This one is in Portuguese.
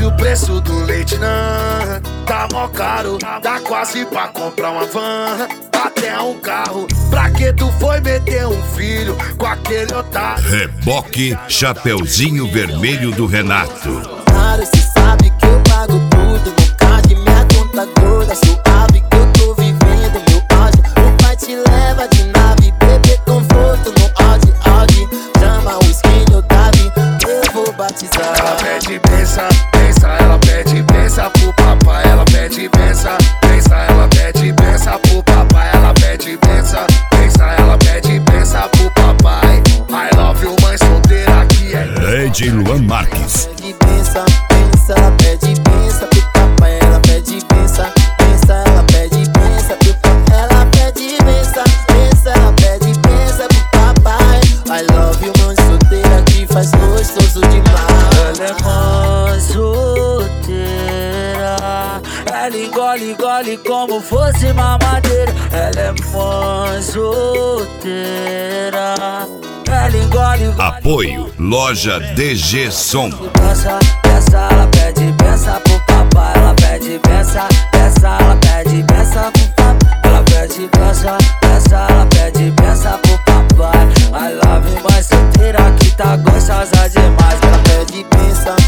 o preço do leite não tá mó caro, dá quase pra comprar uma van, até um carro. Pra que tu foi meter um filho com aquele otário? Reboque Chapeuzinho Vermelho do Renato. Claro, cê sabe que eu pago tudo no card, minha conta gorda, suave que eu tô vivendo meu auge. O pai te leva de nave, bebê conforto no Audi. Chama o skin do Davi, eu vou batizar. Ela pede benção, benção, ela pede benção pro papai. Ela pede benção, benção, ela pede benção pro papai. Ela pede benção, benção, ela pede benção pro papai. I love you, mãe solteira que é DJ Luan Marques. Pede benção, benção, ela pede benção pro papai. Ela pede benção, benção, ela pede benção pro papai. Ela pede benção, benção, ela pede benção pro papai. I love you, mãe solteira que faz gostoso demais. Ela é mãe solteira, ela engole como fosse mamadeira. Ela é mãe solteira, ela engole. Apoio Loja DG Som. Peça, ela pede benção pro papai. Ela pede benção, ela pede benção pro papai. Ela pede benção, ela pede benção pro papai. I love you, mãe solteira que tá gostosa demais. Ela pede benção,